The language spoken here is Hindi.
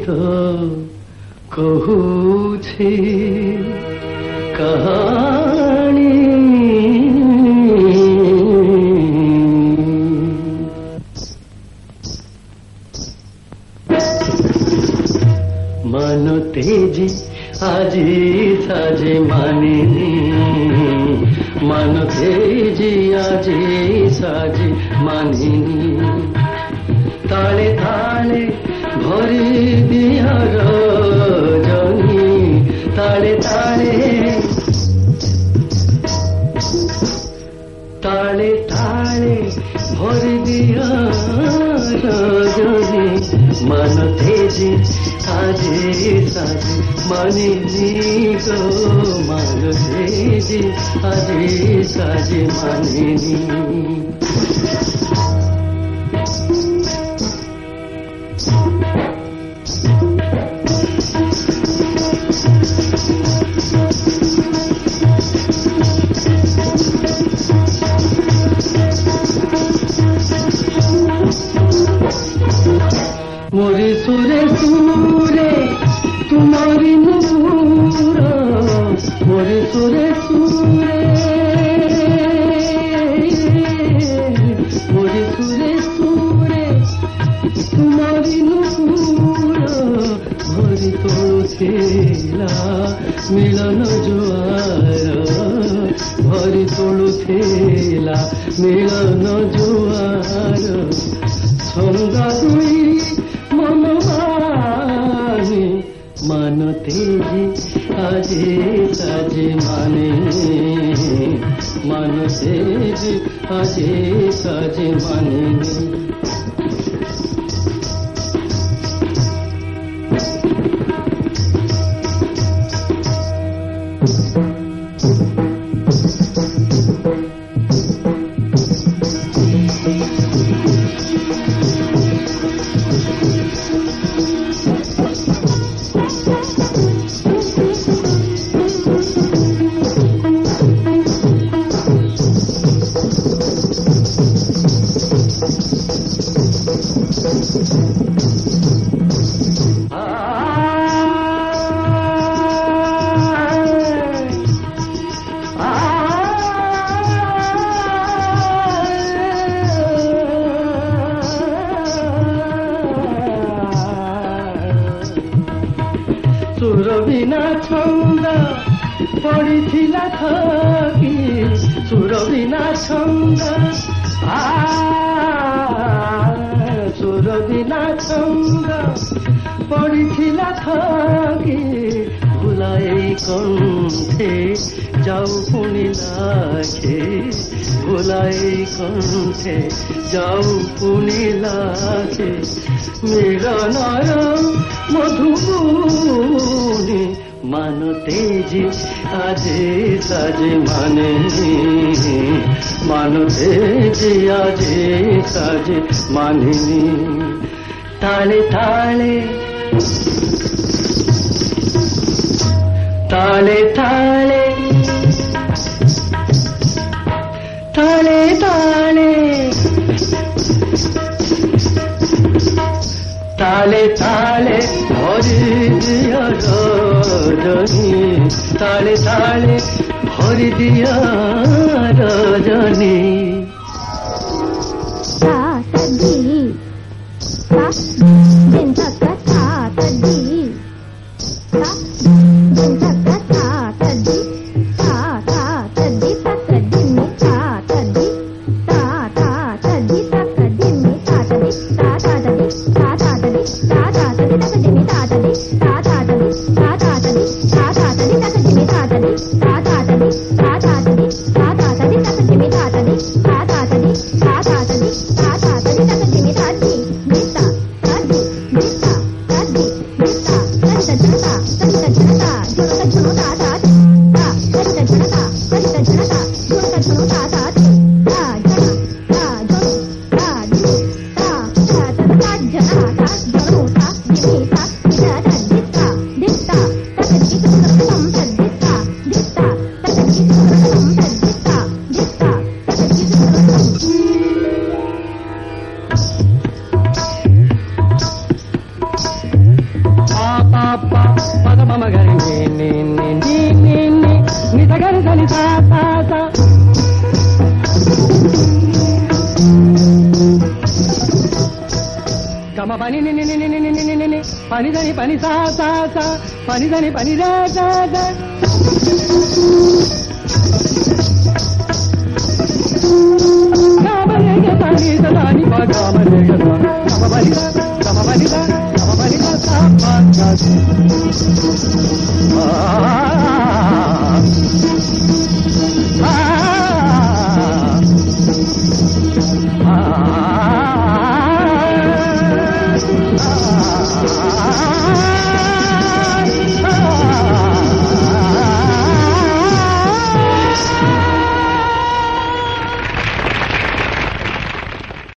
तो कहूछि कहानी मन तेजी आजी साजे मानिनी मन तेजी आजी साजे मानिनी ताले ताले भरी दिया रजनी ताले ताले ताले ताले भरी दिया रजनी मन तेजी आजी साजी मानिनी गो मन तेजी आजी साजी मानिनी मोरे सुरे सुरे तुम्हारी नूर मोरे सुरे सुरे मोरे सुरे सुरे तुम्हारी नूर भरी तोड़ुथिला मिलन जुआर भरी तोड़ुथिला मिलन जुआर छंदा दुई मनमानी मन तेजी आजी साजी माने मन तेजी आजी साजी माने सुर बिना छंद पड़िथिला थकी सुर बिना छंद सुर बिना छंद पड़िथिला थकी भुलाए कंठे जाऊ पुनि लाखे भुलाए कंठे जाऊ पुनि लाखे मिलनर मधुबुनी मन तेजी आजे साजे माने मन तेजी आजे साजे मानिनी ताले ताले ताले ताले ताले ताले ताले ताले भरी दिया रजनी ताले ताले भरी दिया रजनी Thank you. పని పని దని పని సా సా సా పని దని పని రా సా సా పని సదాని పగామని సమబలిదా సమబలిదా సమబలిదా సా